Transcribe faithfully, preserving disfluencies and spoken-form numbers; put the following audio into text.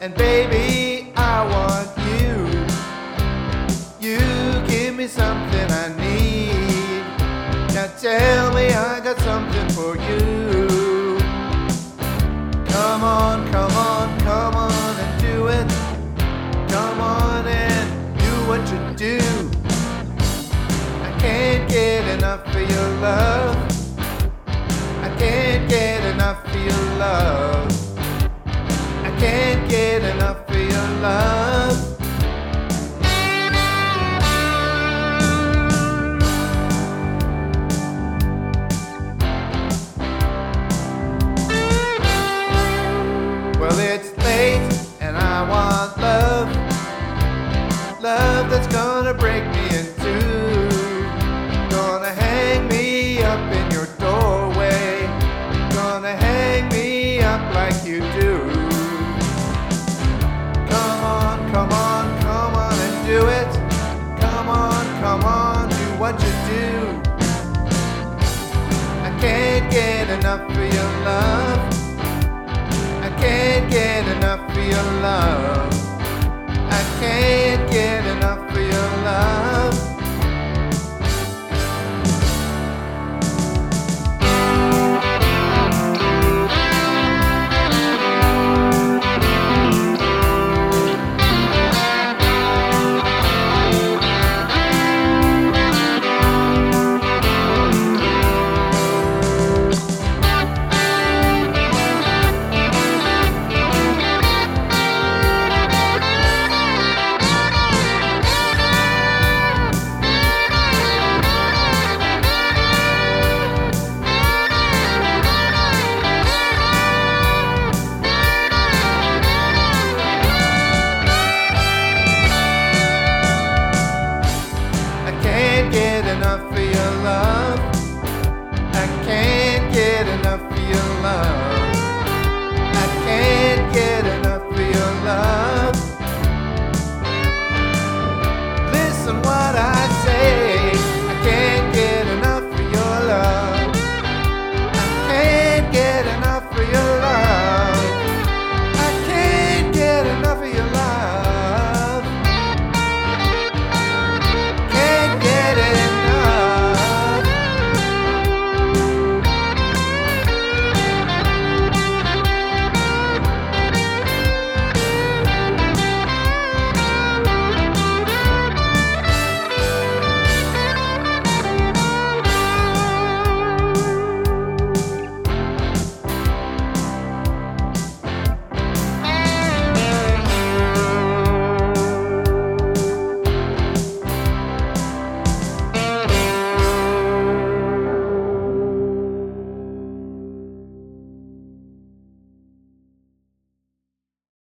And baby, I want you. You give me something I need. Now tell me I got something for you. Come on, come on, come on and do it. Come on and do what you do. I can't get enough of your love. I can't get enough of your love. I can't get enough of your love. Well, it's late and I want love. Love that's gonna break me in two. Gonna hang me up in your doorway. Gonna hang me up like you do. Come on, come on, come on and do it. Come on, come on, do what you do. I can't get enough of your love. I can't get enough of your love. I can't get